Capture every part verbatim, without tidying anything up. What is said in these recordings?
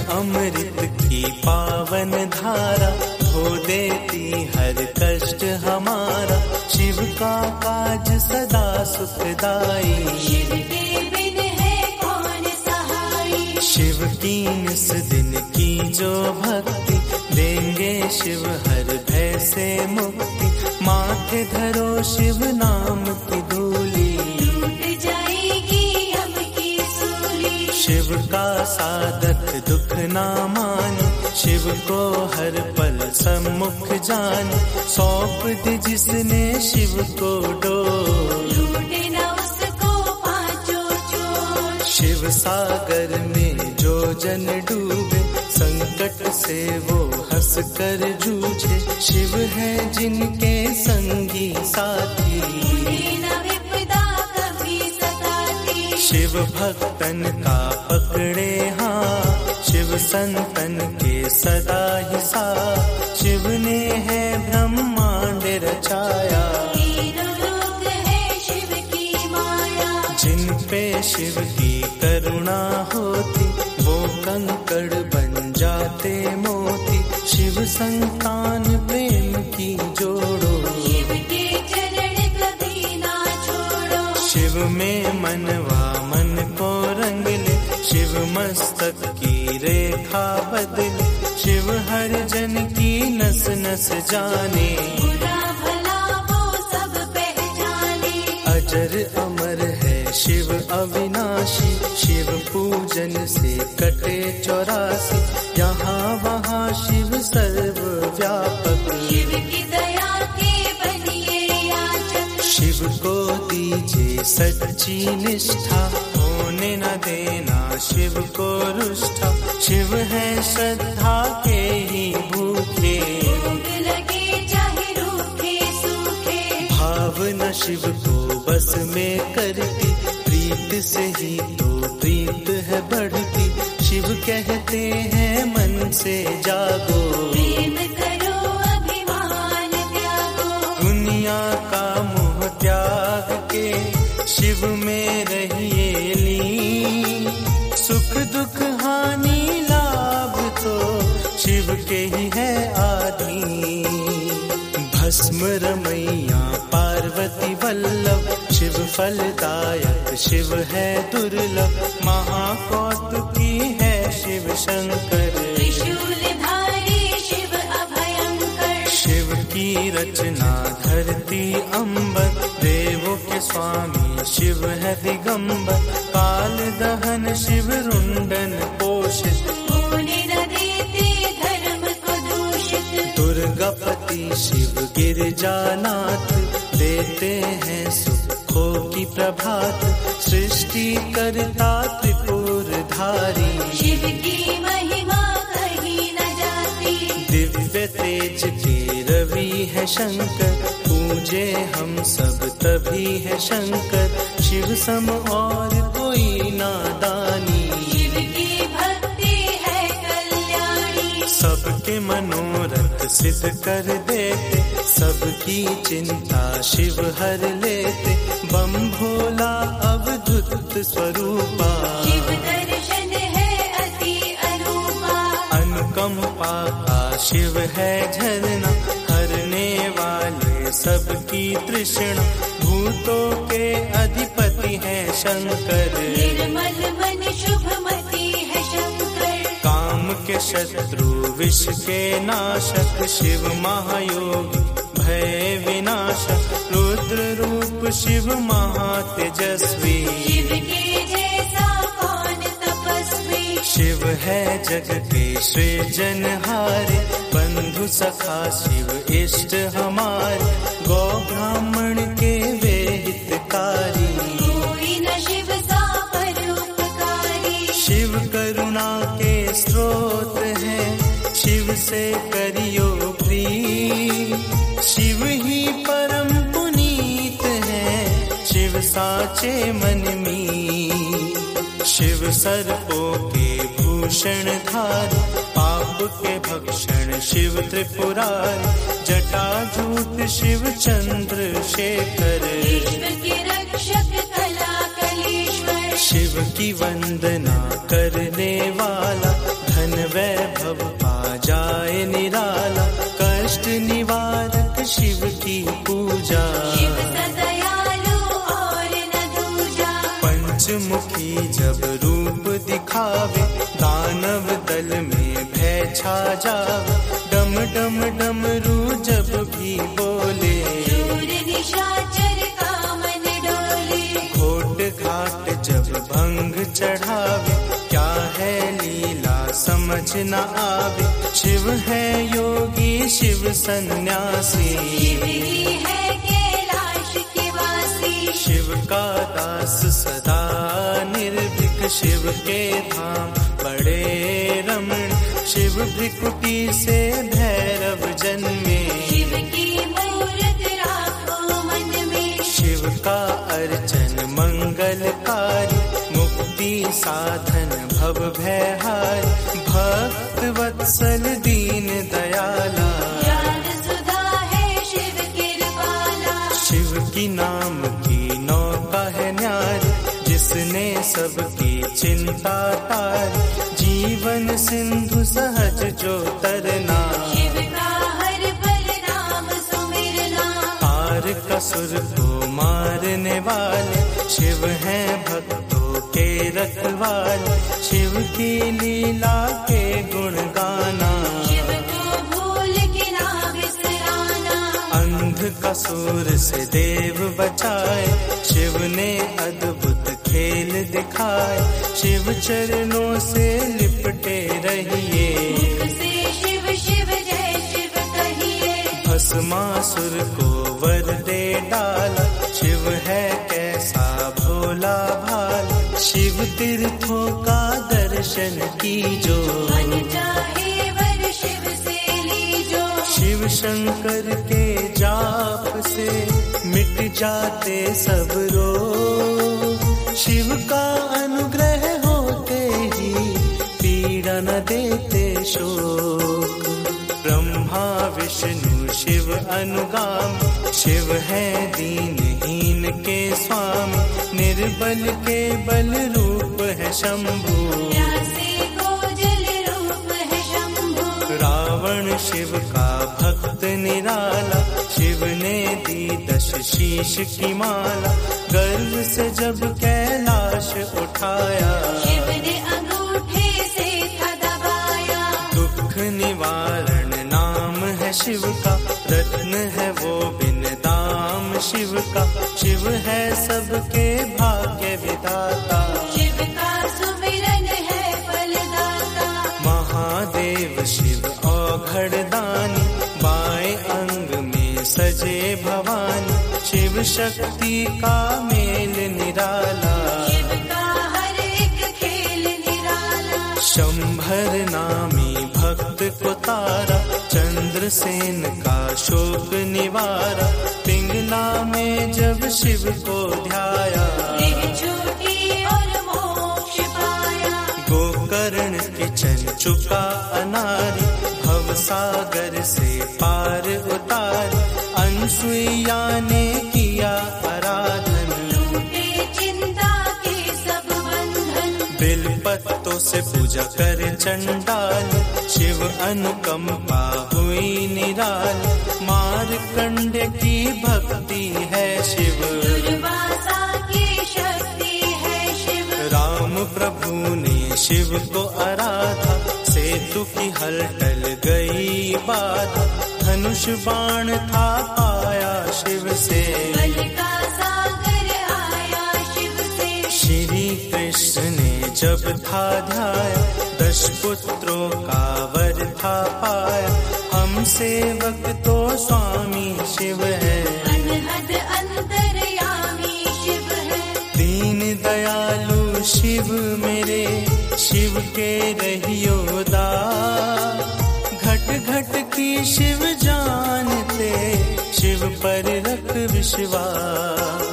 अमृत की पावन धारा, धो देती हर कष्ट हमारा। शिव का काज सदा सुखदाई, शिव के बिन है कौन सहाई। शिव की निस दिन की जो भक्ति, देंगे शिव हर भय से मुक्ति। माथे धरो शिव नाम की धूली, टूट जाएगी अब की सूली। शिव का साधक दुख ना माने, शिव को हर पल सम्मुख जाने। सौंप दे जिसने शिव को डोर, लूटे न उसको पांचों चोर। शिव सागर में जो जन डूबे, संकट से वो हंस कर जूझे। शिव है जिनके संगी साथी, उन्हें न विपदा कभी सताती। शिव भक्तन का पकड़े हाथ, शिव संतन के सदा ही साथ। शिव ने है ब्रह्मांड रचाया, तीनों लोक है शिव की माया। जिन पे शिव की करुणा होती, वो कंकड़ बन जाते मोती। शिव संतान प्रेम की जोड़ो, शिव के चरण कभी ना छोड़ो। शिव में मनवा मन को रंग ले, शिव मस्तक की रेखा बदले। शिव हर जन की नस नस जाने, बुरा भला वो सब पहचाने। अजर अमर है शिव अविनाशी, शिव पूजन से कटे चौरासी। यहाँ वहाँ शिव सर्व व्यापक, शिव की दया के बनिए याचक। शिव को दीजिए सच्ची निष्ठा, होने न देना शिव को रुष्टा। शिव है श्रद्धा के ही भूखे, भूख लगे चाहे रूखे सूखे। भावना शिव को बस में करती, प्रीत से ही तो प्रीत है बढ़ती। शिव कहते हैं मन से जागो, प्रेम करो अभिमान त्यागो। दुनिया का मोह त्याग के शिव में रहिए लीन। सुख दुख हानि लाभ तो शिव के ही है आधीन। भस्म रमैया पार्वती वल्लभ, शिव फलदायक शिव है दुर्लभ। महाकौतुकी है शिव शंकर, त्रिशूलधारी शिव अभयंकर। शिव की रचना धरती अंबर, देवों के स्वामी शिव है दिगंबर। काल दहन शिव रुंडन पोषित, होने न देते धर्म को दूषित। दुर्गापति शिव गिरजानाथ, देते हैं सुखों की प्रभात। सृष्टि करता त्रिपुरधारी, शिव की महिमा कहीं न जाती। दिव्य तेज के रवि है शंकर, पूजे हम सब तभी है शंकर। शिव सम और कोई नादानी, शिव की भक्ति है कल्याणी। सबके मनोरथ सिद्ध कर देते, सबकी चिंता शिव हर लेते। बम भोला अवधूत स्वरूपा, शिव दर्शन है अति अनूपा। अनुकंपा का शिव है झरना, हरने वाले सबकी तृष्णा। भूतों के अधिपति है शंकर, निर्मल मन शुभमति है शंकर। काम के शत्रु विष के नाशक, शिव महायोगी भय विनाशक। रुद्र रूप शिव महातेजस्वी, शिव के जैसा कौन तपस्वी। शिव है जग के सृजनहारे, बंधु सखा शिव इष्ट हमारे। गौ ब्राह्मण के वे हितकारी, कोई न शिव सा परोपकारी। शिव करुणा के स्रोत है, शिव से करियो प्रीत। शिव ही परम पुनीत है, शिव साचे मन में। शिव सर्पों के भूषण धारी, पाप के भक्षण शिव त्रिपुरारी। जटाजूट शिव चंद्र शेखर, विश्व के रक्षक कला कलेश्वर। शिव की वंदना करने वाला, धन पंचमुखी जब रूप दिखावे, दानव दल में भय छा जावे। डम डम डमरू जब भी बोले, शूर निशाचर का मन डोले। घोट घाट जब भंग चढ़ावे, क्या है लीला समझ न आवे। शिव है योगी शिव सन्यासी, शिव ही है कैलाश के वासी। शिव का दास सदा निर्भीक, शिव के धाम बड़े रमण। शिव भृकुटी से भैरव जन्मे, शिव की मूरत राखो मन में। शिव का अर्चन मंगलकारी, मुक्ति साधन भव भयहारी। भक्त वत्सल दीन दयाला, ज्ञान सुधा है शिव कृपाला। शिव की नाम की नौका है न्यारी, जिसने सबकी चिंता टारी। जीवन सिंधु सहज जो तरना, शिव का हर पल नाम सुमिरना। पार कसुर को मारने वाले, शिव हैं भक्तों के रखवाले। शिव की लीला के गुण गाना, शिव को भूल के ना बिसराना। अंध कसुर से देव बचाए, शिव ने अद्भुत खेल दिखाए। शिव चरणों से लिपटे रहिए, मुख से शिव शिव जय शिव कहिए। भस्मासुर को वर दे डाला, शिव है कैसा भोला भाला। शिव तीर्थों का दर्शन कीजो, मन चाहे वर शिव से लीजो। शिव शंकर के जाप से मिट जाते सब रोग। शिव का अनुग्रह होते ही पीड़ा न देते शोक। ब्रह्मा विष्णु शिव अनुगामी, शिव है दीनहीन के स्वामी। निर्बल के बल रूप है शंभु, प्यासे को जल रूप है शंभु। रावण शिव का भक्त निराला, शिव ने दी दश शीश की माला। गर्व से जब कैलाश उठाया, शिव ने अंगूठे से था दबाया। दुख निवारण नाम है शिव का, रत्न है वो बिन दाम शिव का। शिव है सबके भाग्य विधाता, शिव का सुमिरन है फलदाता। महादेव शिव औघड़दानी, बाएं अंग में सजे भवानी। शिव शक्ति का मेल निराला, शिव का हर एक खेल निराला। शंभर नामी भक्त को तारा, चंद्रसेन का शोक निवारा। पिंगला में जब शिव को ध्याया, देह छूटी और मोक्ष पाया। गोकर्ण किचन चुका अनारी, भव सागर से पार उतारी। अनसुईया ने किया आराधन, टूटे चिंता के सब बंधन। बिलपत्तों से पूजा कर चंडाल, शिव अनुकंपा हुई निराल। मारकंड की भक्ति है शिव, दुर्वासा की शक्ति है शिव। राम प्रभु ने शिव को आराधा, सेतु की हलचल गई बाधा। धनुष बाण था पाया शिव से, बल का सागर आया शिव से। श्री कृष्ण ने जब था ध्याया, दश पुत्रों का वर था पाया। हम सेवक तो स्वामी शिव है, अनहद अंतर्यामी शिव है। दीन दयालु शिव मेरे, शिव के रहियो दास। घट घट की शिव जानते, शिव पर रख विश्वास।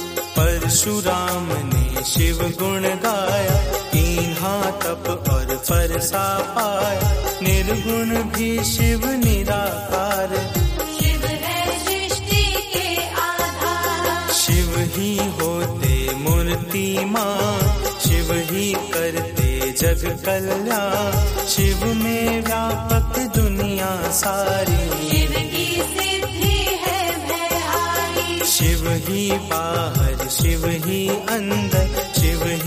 परशुराम ने शिव गुण गाया, तीन्हा तप और फरसा पाया। निर्गुण भी शिव निराकार, शिव है सृष्टि के आधार। शिव ही होते मूर्तिमान, शिव ही करते जग कल्याण। शिव में व्यापक दुनिया सारी, शिव की सिद्धि है भयहारी। शिव ही बाहर शिव ही अंदर, शिव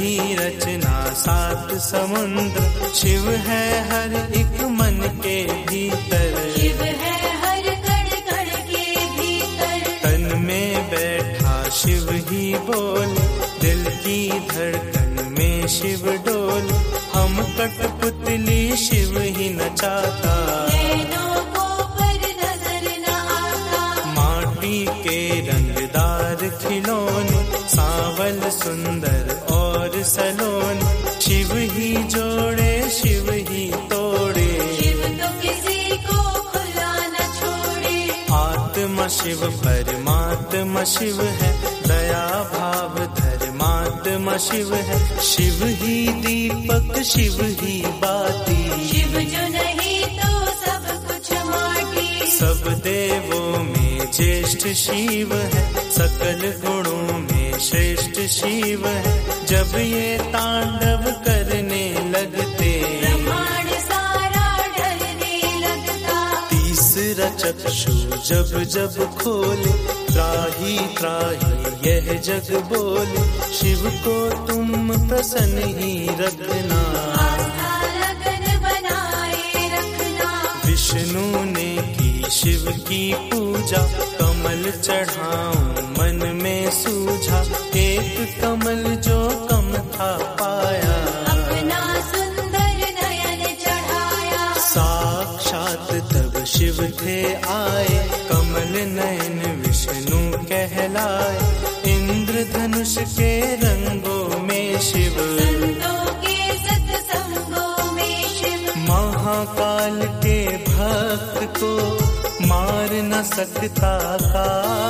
ही रचना सात समुद्र, शिव है हर एक मन के भीतर, शिव है हर कण कण के भीतर, तन में बैठा शिव ही बोले, दिल की धड़कन में शिव डोले, हम कठपुतली शिव ही नचाता, नैनों को पर नजर न आता, माटी के रंगदार खिलौने, सांवल सुंदर और सलोने, शिव ही जोड़े शिव ही तोड़े, शिव तो किसी को खुला न छोड़े, आत्मा शिव परमात्मा शिव है, दया भाव धर्मात्मा शिव है, शिव ही दीपक शिव ही बाती, शिव जो नहीं तो सब कुछ माटी, सब देवों में ज्येष्ठ शिव है, सकल गुणों में श्रेष्ठ शिव है, जब ये तांडव करने लगते, ब्रह्मांड सारा डरने लगता, तीसरा चक्षु जब जब खोले, त्राही त्राही यह जग बोले, शिव को तुम प्रसन्न ही रखना, आस्था लगन बनाए रखना, विष्णु ने की शिव की पूजा, कमल चढ़ाऊं मन में सूझा, एक कमल जो कम था पाया, अपना सुंदर नयन चढ़ाया, साक्षात तब शिव थे आए, कमल नयन विष्णु कहलाए, इंद्रधनुष के रंगों में शिव, संतों के सत्संगों में शिव, महाकाल के भक्त को मार न सकता का,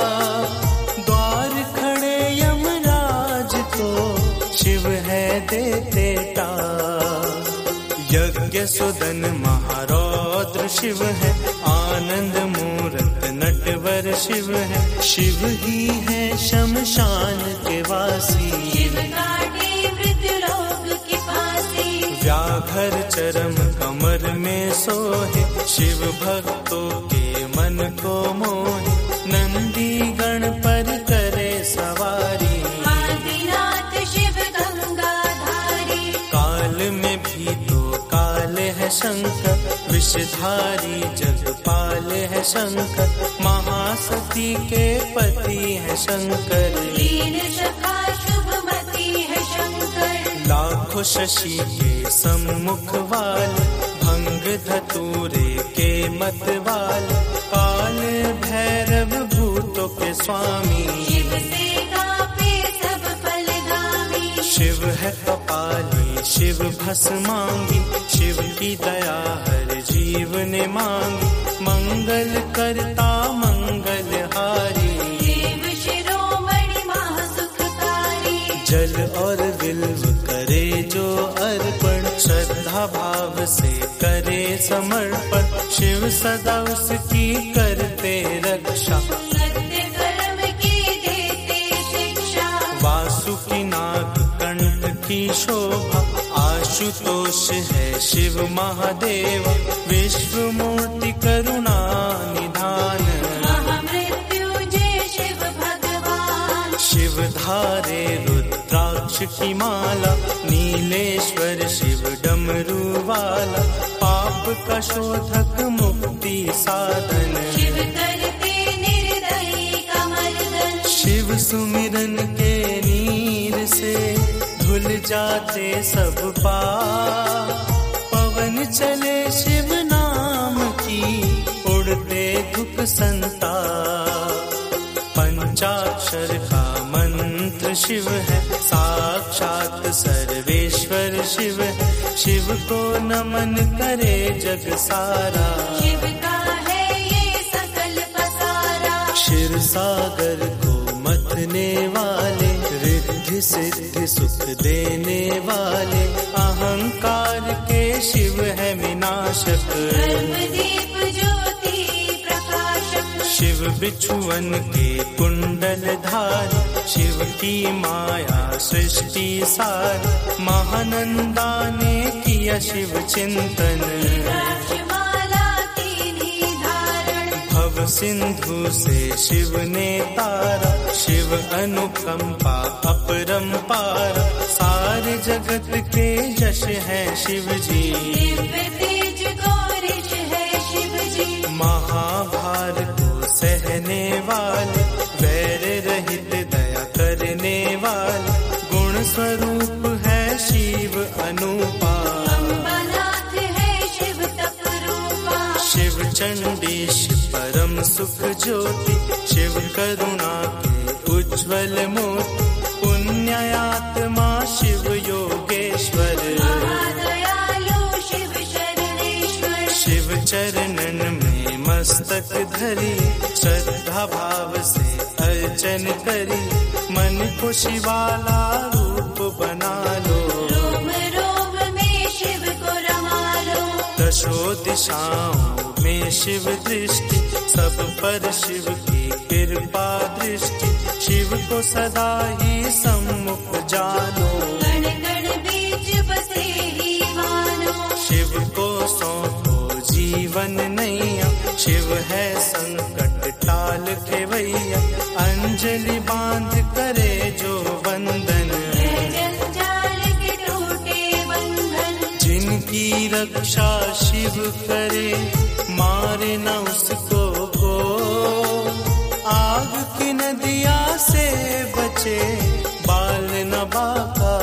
द्वार खड़े यमराज को शिव है देते टार, यज्ञ सुदन महारौद्र शिव है, आनंद मूरत नटवर शिव है, शिव ही है शमशान के वासी, शिव काटे मृत्युलोक की फांसी, व्याघ्र चरम कमर में सोहे, शिव भक्तों के मन को मोहे, नंदी गण पर करे सवारी, आदिनाथ शिव गंगाधारी, काल में भी तो काल है शंकर, विषधारी जगपाल है शंकर, महासती के पति है शंकर, लीन सखा शुभमती है शंकर, लाखों शशि के सम्मुख वाले, भंग धतूरे के मत वाले, काल भैरव भूतों के स्वामी, शिव से कांपे सब फलगामी, शिव है कपाली शिव भस्मांगी, शिव की दया हर जीव ने मांगी, मंगल करता मंगलहारी, देव शिरोमणि महासुखकारी, जल और बिल्व करे जो अर्पण, श्रद्धा भाव से करे समर्पण, शिव सदा उसकी करते रक्षा, सत्य कर्म की देते शिक्षा, वासुकी नाग कंठ की शोभा, आशुतोष है शिव महादेव, विश्व मूर्ति करुणा निधान, महामृत्युंजय शिव भगवान, शिव धारे रुद्राक्ष की माला, नीलेश्वर शिव डमरू वाला, पाप का शोधक मुक्ति साधन, शिव करते निर्दयी का मर्दन, शिव सुमिरन के नीर से धुल जाते सब पाप, पवन चले शिव नाम की, उड़ते दुख संताप, पंचाक्षर का मंत्र शिव है, साक्षात सर्वेश्वर शिव है, शिव को नमन करे जग सारा, शिव का है ये सकल पसारा, क्षीर सागर को मथने वाले, रिद्धि सिद्धि सुख देने वाले, अहंकार के शिव है विनाशक, धर्मदीप ज्योति प्रकाशक, शिव बिछुअन के कुंडल धार, शिव की माया सृष्टि सार, महानंदा ने किया शिव चिंतन, रुद्राक्षमाला तीनी धारण, भव भव सिंधु से शिव ने तारा, शिव अनुकंपा अपरंपार, सारे जगत के यश है शिव जी। दिव्य तेज गौरीश है शिव जी। महाभार को सहने वाले, वैर रहित दया करने वाले, गुण स्वरूप है शिव अनुपा। अम्बनाथ है शिव तपरूपा। शिव चंडीश परम सुख ज्योति, शिव करुणा के उज्ज्वल मोती, पुण्यात्मा शिव योगेश्वर। महादयालु शिव शरणेश्वर। शिव चरणन में मस्तक धरी, श्रद्धा भाव से अर्चन करी, मन को शिवाला रूप बना लो। रोम रोम में शिव को रमा लो। दशो दिशाओं में शिव दृष्टि, सब पर शिव की कृपा दृष्टि, शिव को सदा ही सम्मुख जानो। कण कण बीच बसे ही मानो। शिव को सौंपो जीवन नैया, शिव है संकट टाल खेवैया, अंजलि बांध करे जो वंदन। जंजाल के टूटे बंधन। जिनकी रक्षा शिव करे, मारे न उसको को, आग की नदिया से बचे, बाल न बाका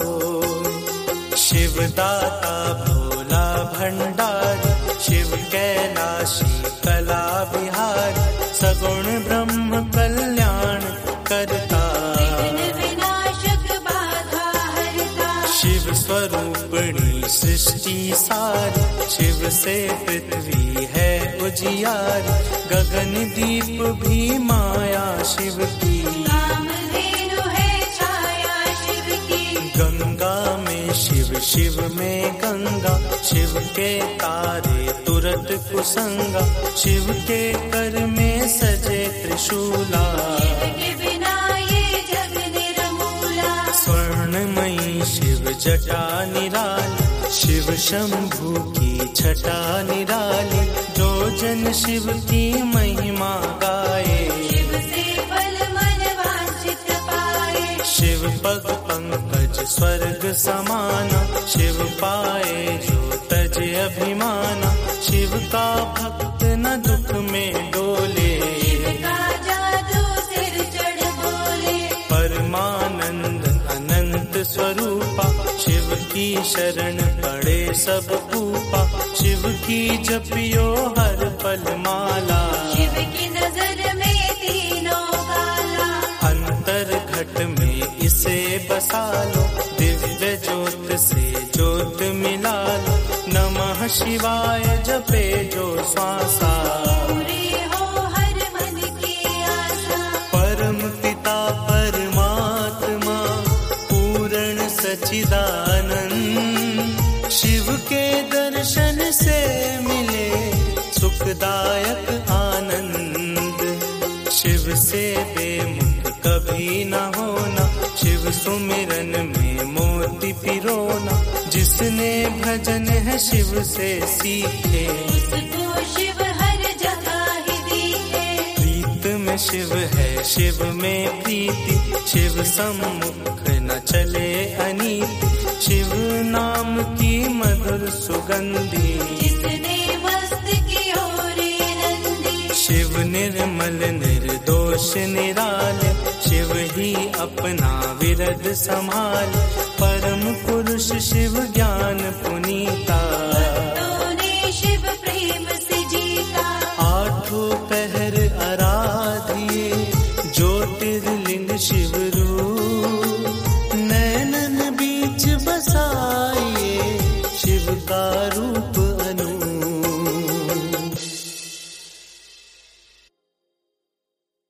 हो। शिव दाता भोला भंडारी, शिव कैलाशी कला विहारी, सगुण ब्रह्म कल्याण करता। विघ्न विनाशक बाधा हरता। शिव स्वरूपिणी सृष्टि सारी, शिव से पृथ्वी है उजियारी, गगन दीप भी माया शिव की। कामधेनु है छाया शिव की। गंगा में शिव, शिव में गंगा, शिव के तारे तुरत कुसंगा, शिव के कर में सजे त्रिशूला। शिव के बिना ये जग निरमूला। स्वर्णमयी शिव जटा निराली, शिव शंभु की छटा निराली, जो जन शिव की महिमा गाए। शिव से फल मन वांछित पाए। शिव पग पंकज स्वर्ग समाना, शिव पाए जो तज अभिमाना, शिव का भक्त न दुख में डोले। शिव का जादू सिर चढ़ बोले। परमानंद अनंत स्वरूपा, शिव की शरण पड़े सब पूपा, शिव की जपियो हर पल माला। शिव की नजर में तीनों काला। अंतर घट में इसे बसा लो, दिव्य ज्योत से ज्योत मिला लो, नमः शिवाय जपे जो श्वासा। पूरी हो हर मन की आशा। परम पिता परमात्मा पूर्ण सच्चिदानंद, शिव के दर्शन से मिले सुखदायक आनंद। शिव से बेमुख कभी न होना, शिव सुमिरन में मोती पिरोना, जिसने भजन है शिव से सीखे, उसको शिव हर जगह ही दिखे। प्रीत में शिव है शिव में प्रीति, शिव सम्मुख न चले अनीति, शिव नाम की मधुर सुगंधी। जिसने मस्त की हो रे नंदी। शिव निर्मल निर्दोष निराले, शिव ही अपना विरद संभाल, परम पुरुष शिव ज्ञान पुण्य